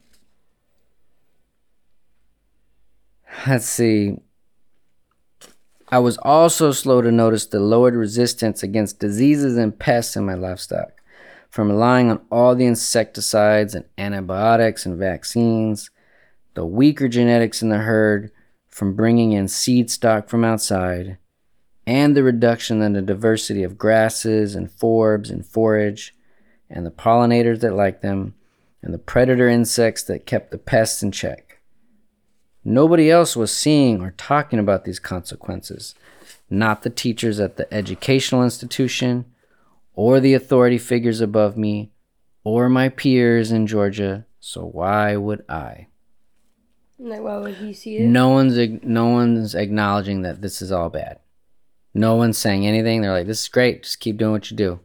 Let's see. I was also slow to notice the lowered resistance against diseases and pests in my livestock. From relying on all the insecticides and antibiotics and vaccines, the weaker genetics in the herd from bringing in seed stock from outside, and the reduction in the diversity of grasses and forbs and forage, and the pollinators that like them, and the predator insects that kept the pests in check. Nobody else was seeing or talking about these consequences, not the teachers at the educational institution, or the authority figures above me, or my peers in Georgia, so why would I? Like, why would he see it? No one's no one's acknowledging that this is all bad. No one's saying anything. They're like, this is great. Just keep doing what you do.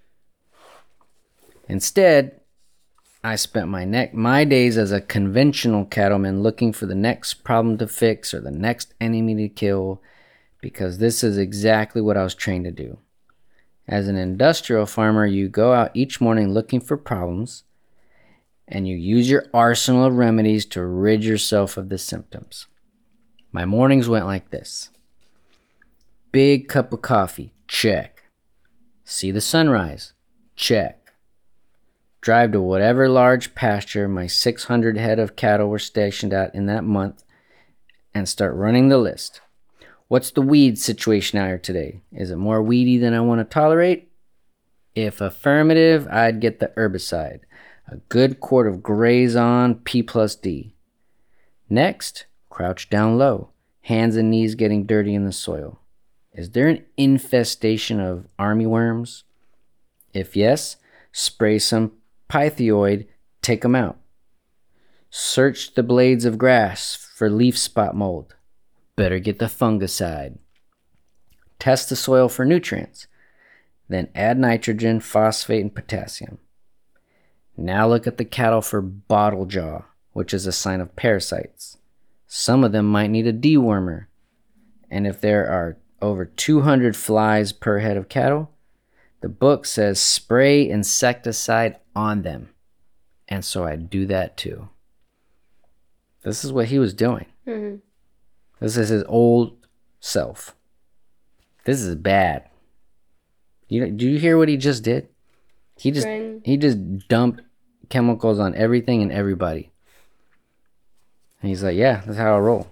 Instead, I spent my neck my days as a conventional cattleman looking for the next problem to fix or the next enemy to kill, because this is exactly what I was trained to do. As an industrial farmer, you go out each morning looking for problems, and you use your arsenal of remedies to rid yourself of the symptoms. My mornings went like this. Big cup of coffee, check. See the sunrise, check. Drive to whatever large pasture my six hundred head of cattle were stationed at in that month and start running the list. What's the weed situation out here today? Is it more weedy than I want to tolerate? If affirmative, I'd get the herbicide. A good quart of Grazon P plus D. Next, crouch down low, hands and knees getting dirty in the soil. Is there an infestation of armyworms? If yes, spray some pythioid, take them out. Search the blades of grass for leaf spot mold. Better get the fungicide. Test the soil for nutrients. Then add nitrogen, phosphate, and potassium. Now look at the cattle for bottle jaw, which is a sign of parasites. Some of them might need a dewormer. And if there are over two hundred flies per head of cattle, the book says spray insecticide on them. And so I do that too. This is what he was doing. Mm-hmm. This is his old self. This is bad. You do you hear what he just did? He just Brain. he just dumped chemicals on everything and everybody. And he's like, yeah, that's how I roll.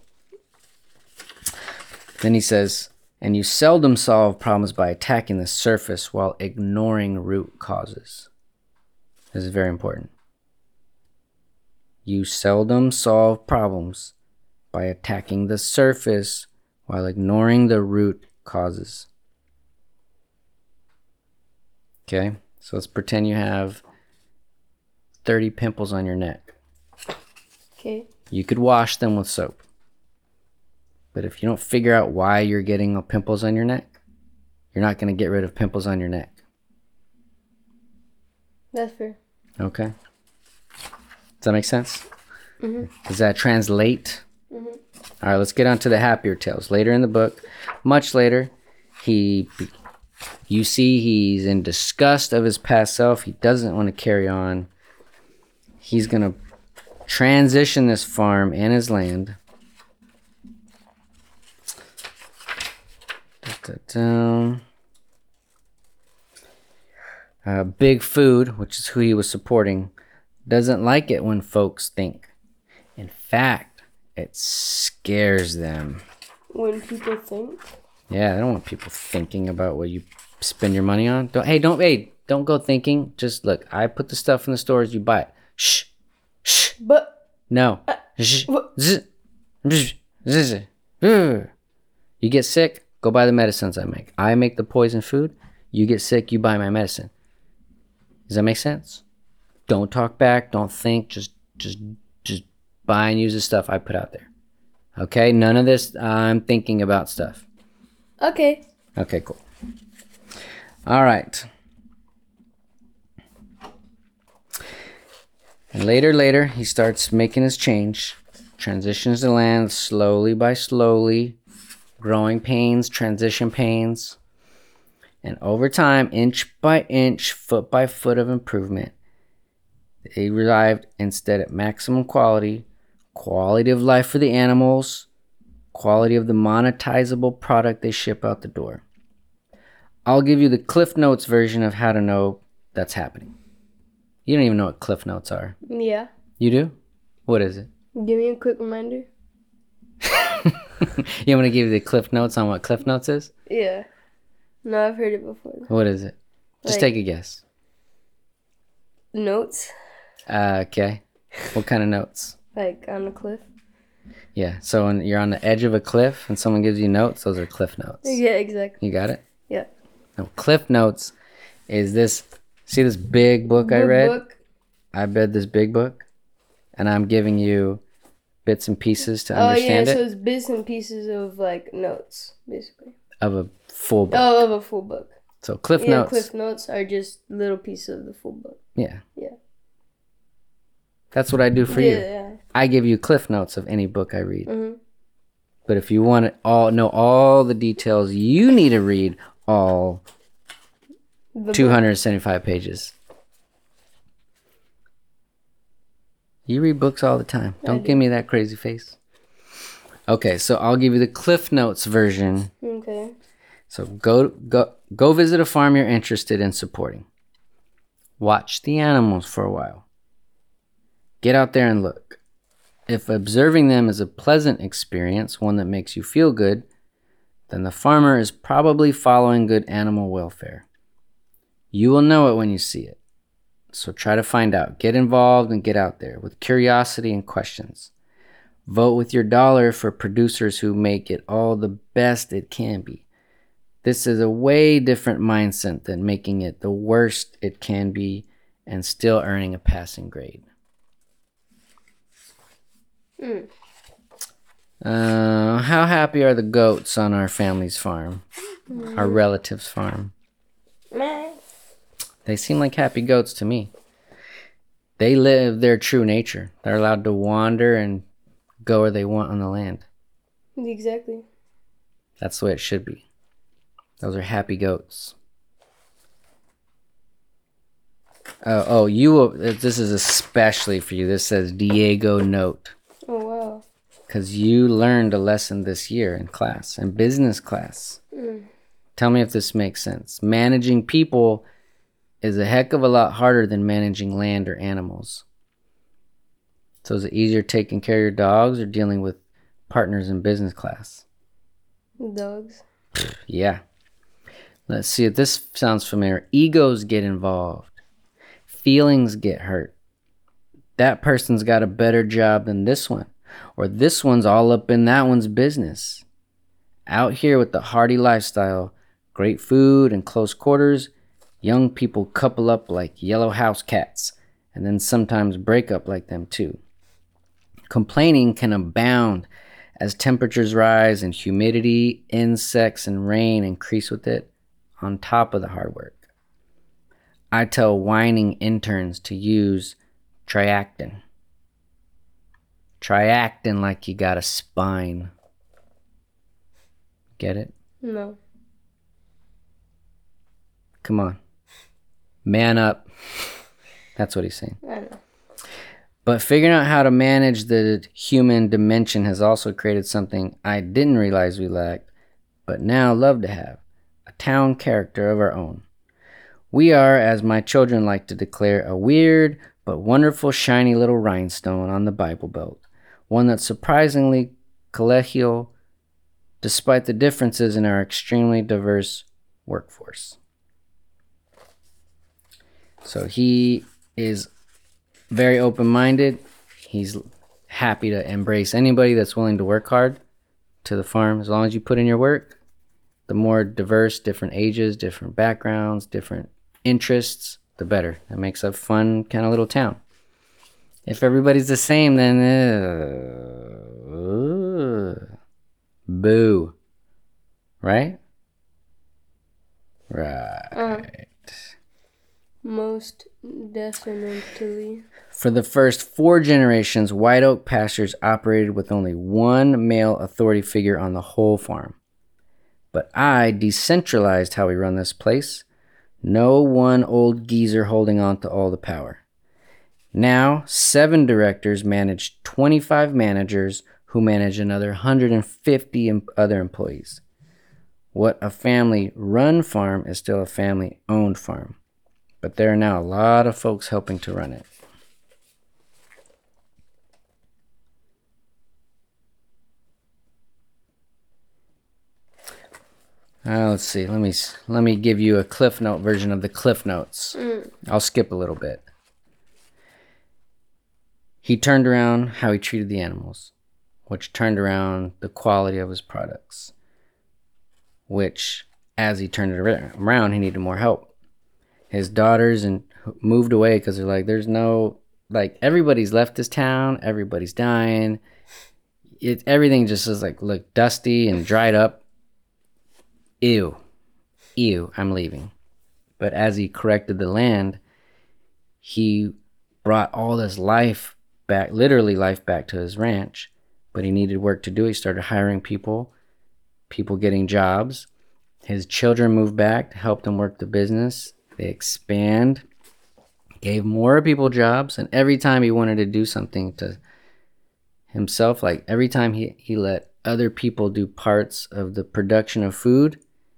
Then he says, and you seldom solve problems by attacking the surface while ignoring root causes. This is very important. You seldom solve problems by attacking the surface while ignoring the root causes. Okay, so let's pretend you have thirty pimples on your neck. Okay. You could wash them with soap. But if you don't figure out why you're getting pimples on your neck, you're not going to get rid of pimples on your neck. That's fair. Okay. Does that make sense? Mm-hmm. Does that translate? Mm-hmm. All right, let's get on to the happier tales. Later in the book, much later, he, you see he's in disgust of his past self. He doesn't want to carry on. He's going to transition this farm and his land. Down. Uh, Big Food, which is who he was supporting, doesn't like it when folks think. In fact, it scares them. When people think? Yeah, they don't want people thinking about what you spend your money on. Don't, hey, don't, hey, don't go thinking. Just look. I put the stuff in the stores. You buy it. Shh, shh. But No. uh, Shh. what? Zzz. Zzz. Zzz. Zzz. You get sick. Go buy the medicines I make. I make the poison food. You get sick, you buy my medicine. Does that make sense? Don't talk back. Don't think. Just, just, just buy and use the stuff I put out there. Okay? None of this, I'm thinking about stuff. Okay. Okay, cool. All right. And later, later, he starts making his change. Transitions the land slowly by slowly. Growing pains, transition pains. And over time, inch by inch, foot by foot of improvement, they arrived instead at maximum quality, quality of life for the animals, quality of the monetizable product they ship out the door. I'll give you the Cliff Notes version of how to know that's happening. You don't even know what Cliff Notes are. Yeah. You do? What is it? Give me a quick reminder. You want me to give you the Cliff Notes on what Cliff Notes is? Yeah. No, I've heard it before. What is it? Just Like- take a guess. Notes, Uh, okay. What kind of notes? like on a cliff. Yeah. So when you're on the edge of a cliff and someone gives you notes, those are Cliff Notes. Yeah, exactly. You got it? Yeah. No, Cliff Notes is this. See this big book I Good read? book. I read this big book, and I'm giving you bits and pieces to Oh yeah, understand so it it's bits and pieces of like notes, basically. of a full book. Oh, of a full book. So Cliff Yeah, Notes. Cliff Notes are just little pieces of the full book. Yeah. Yeah. That's what I do for yeah, you. Yeah. I give you Cliff Notes of any book I read. Mm-hmm. But if you want to all know all the details, you need to read all The two book. hundred seventy-five pages. You read books all the time. Don't do. give me that crazy face. Okay, so I'll give you the Cliff Notes version. Okay. So go go go visit a farm you're interested in supporting. Watch the animals for a while. Get out there and look. If observing them is a pleasant experience, one that makes you feel good, then the farmer is probably following good animal welfare. You will know it when you see it. So try to find out. Get involved and get out there with curiosity and questions. Vote with your dollar for producers who make it all the best it can be. This is a way different mindset than making it the worst it can be and still earning a passing grade. Mm. Uh, how happy are the goats on our family's farm? Mm. Our relatives' farm? Meh. They seem like happy goats to me. They live their true nature. They're allowed to wander and go where they want on the land. Exactly. That's the way it should be. Those are happy goats. Oh, oh, you will, this is especially for you. This says Diego Note. Oh wow. Because you learned a lesson this year in class, in business class. Mm. Tell me if this makes sense. Managing people is a heck of a lot harder than managing land or animals. So is it easier taking care of your dogs or dealing with partners in business class? Dogs. Yeah. Let's see if this sounds familiar. Egos get involved. Feelings get hurt. That person's got a better job than this one. Or this one's all up in that one's business. Out here with the hearty lifestyle, great food and close quarters, young people couple up like yellow house cats, and then sometimes break up like them too. Complaining can abound as temperatures rise and humidity, insects, and rain increase with it on top of the hard work. I tell whining interns to use Triactin. Triactin like you got a spine. Get it? No. Come on. Man up. That's what he's saying. I know. But figuring out how to manage the human dimension has also created something I didn't realize we lacked, but now love to have. A town character of our own. We are, as my children like to declare, a weird but wonderful shiny little rhinestone on the Bible Belt. One that's surprisingly collegial despite the differences in our extremely diverse workforce. So he is very open-minded. He's happy to embrace anybody that's willing to work hard to the farm. As long as you put in your work, the more diverse, different ages, different backgrounds, different interests, the better. It makes a fun kind of little town. If everybody's the same, then uh, uh, boo. Right? Right. Uh, most definitely. For the first four generations, White Oak Pastures operated with only one male authority figure on the whole farm. But I decentralized how we run this place. No one old geezer holding on to all the power. Now, seven directors manage twenty-five managers who manage another one hundred fifty other employees. What a family-run farm is still a family-owned farm. But there are now a lot of folks helping to run it. Uh, let's see. Let me let me give you a Cliff Note version of the Cliff Notes. Mm. I'll skip a little bit. He turned around how he treated the animals, which turned around the quality of his products, which, as he turned it around, he needed more help. His daughters and moved away because they're like, there's no, like, everybody's left this town. Everybody's dying. It, everything just is like, look, dusty and dried up. Ew. Ew, I'm leaving. But as he corrected the land, he brought all this life back, literally life back to his ranch. But he needed work to do. He started hiring people, people getting jobs. His children moved back to help them work the business. They expand, gave more people jobs. And every time he wanted to do something to himself, like every time he, he let other people do parts of the production of food,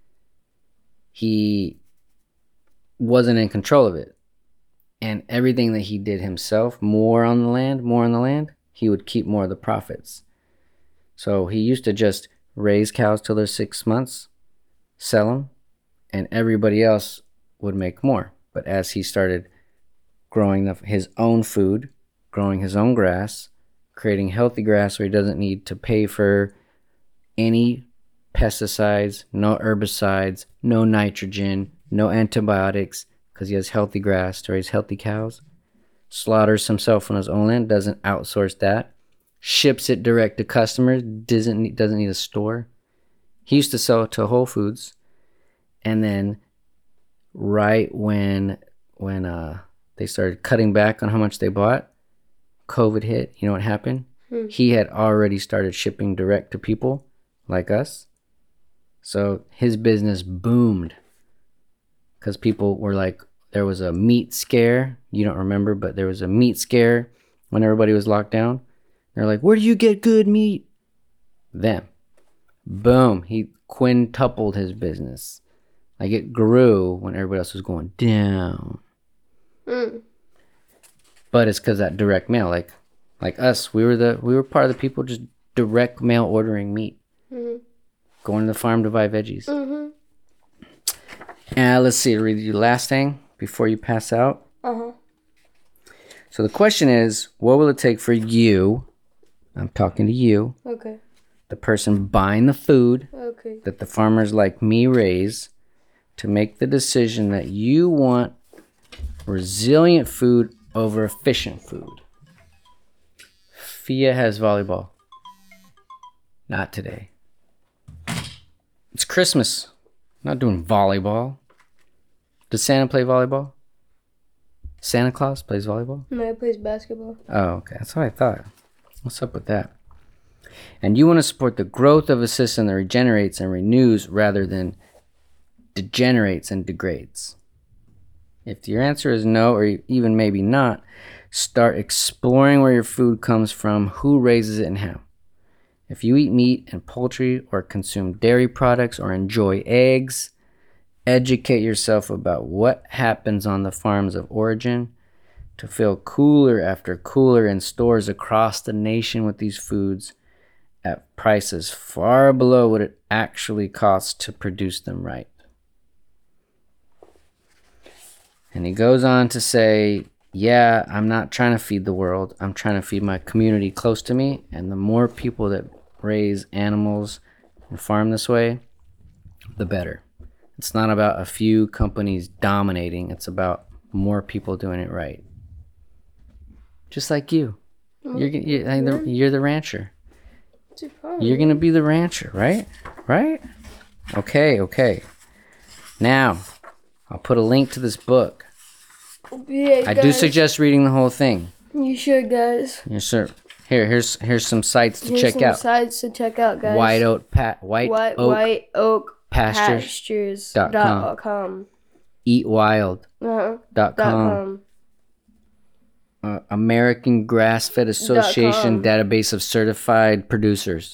he wasn't in control of it. And everything that he did himself, more on the land, more on the land, he would keep more of the profits. So he used to just raise cows till they're six months, sell them, and everybody else would make more. But as he started growing the, his own food, growing his own grass, creating healthy grass where he doesn't need to pay for any pesticides, no herbicides, no nitrogen, no antibiotics, because he has healthy grass to raise healthy cows, slaughters himself on his own land, doesn't outsource that, ships it direct to customers, doesn't need, doesn't need a store. He used to sell it to Whole Foods, and then right when when uh, they started cutting back on how much they bought, COVID hit. You know what happened? Hmm. He had already started shipping direct to people like us. So his business boomed because people were like, there was a meat scare. You don't remember, but there was a meat scare when everybody was locked down. They're like, where do you get good meat? Them. Boom. He quintupled his business. Like it grew when everybody else was going down. Mm. But it's because that direct mail, like like us, we were the we were part of the people just direct mail ordering meat. Mm-hmm. Going to the farm to buy veggies. Mm-hmm. And let's see, read the last thing before you pass out. Uh-huh. So the question is, what will it take for you, I'm talking to you, okay, the person buying the food okay, that the farmers like me raise, to make the decision that you want resilient food over efficient food? Fia has volleyball. Not today. It's Christmas. I'm not doing volleyball. Does Santa play volleyball? Santa Claus plays volleyball? No, he plays basketball. Oh, okay. That's what I thought. What's up with that? And you want to support the growth of a system that regenerates and renews rather than degenerates and degrades. If your answer is no, or even maybe not, start exploring where your food comes from, who raises it, and how. If you eat meat and poultry or consume dairy products or enjoy eggs, educate yourself about what happens on the farms of origin to fill cooler after cooler in stores across the nation with these foods at prices far below what it actually costs to produce them right. And he goes on to say, yeah, I'm not trying to feed the world. I'm trying to feed my community close to me. And the more people that raise animals and farm this way, the better. It's not about a few companies dominating. It's about more people doing it right. Just like you. You're, you're, you're, the, you're the rancher. You're going to be the rancher, right? Right? Okay, okay. Now, I'll put a link to this book. Yeah, I guys, do suggest reading the whole thing. You should, guys. Yes, sir. Here, here's here's some sites to Here's check some out. sites to check out, guys. White Oak, pa- White, White, Oak White Oak Pastures. Pastures dot dot com. Eat Wild. Uh-huh. Dot Dot com. com. Uh, American Grass-Fed Association Dot com. database of certified producers.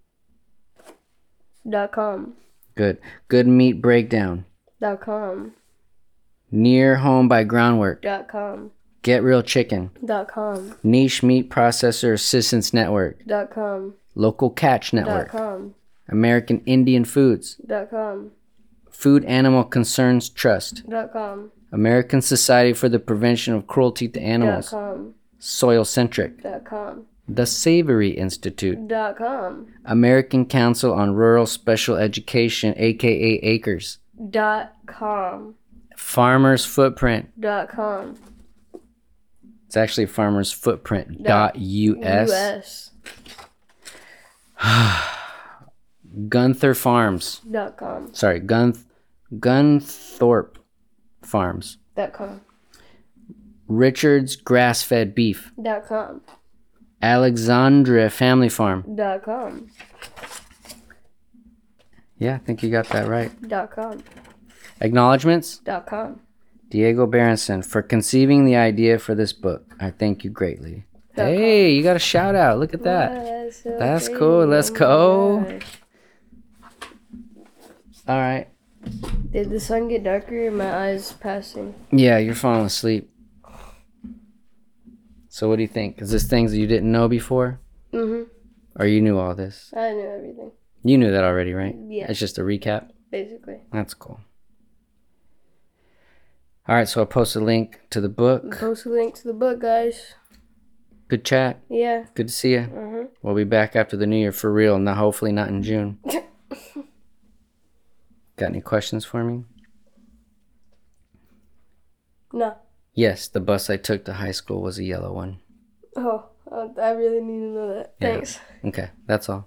Dot com. Good. Good Meat Breakdown. Dot com. Near Home by Groundwork. Dot com. Get Real Chicken. Dot com. Niche Meat Processor Assistance Network. Dot com. Local Catch Dot Network. com. American Indian Foods. Dot com. Food Animal Concerns Trust. Dot com. American Society for the Prevention of Cruelty to Dot Animals. com. Soil Centric. Dot com. The Savory Institute. Dot com. American Council on Rural Special Education, aka ACRES. Dot com. Farmers Footprint. Dot com. It's actually Farmers Footprint. Dot U S. U S. Gunther Farms. Dot com. Sorry, Gun Gunthorpe Farms. Dot com. Richard's Grass-Fed Beef. Dot com. Alexandria Family Farm. Dot com. Yeah, I think you got that right. Dot com. Acknowledgements? Dot com. Diego Berenson, for conceiving the idea for this book. I thank you greatly. Dot Hey, com. you got a shout out. Look at that. Wow, that's so That's great. cool. Let's Oh my go. gosh. All right. Did the sun get darker? My eyes passing. Yeah, you're falling asleep. So what do you think? Is this things that you didn't know before? Mhm. Or you knew all this? I knew everything, You knew that already, right? Yeah. It's just a recap. basically. That's cool. All right, so I'll post a link to the book. Post a link to the book, guys. Good chat. Yeah. Good to see you. Mhm. We'll be back after the new year for real. Not hopefully not in June. Got any questions for me? No. Yes, the bus I took to high school was a yellow one. Oh, uh, I really need to know that. Yeah. Thanks. Okay, that's all.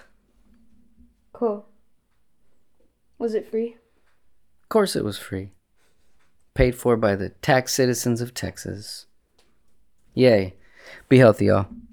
Cool. Was it free? Of course it was free. Paid for by the tax citizens of Texas. Yay. Be healthy, y'all.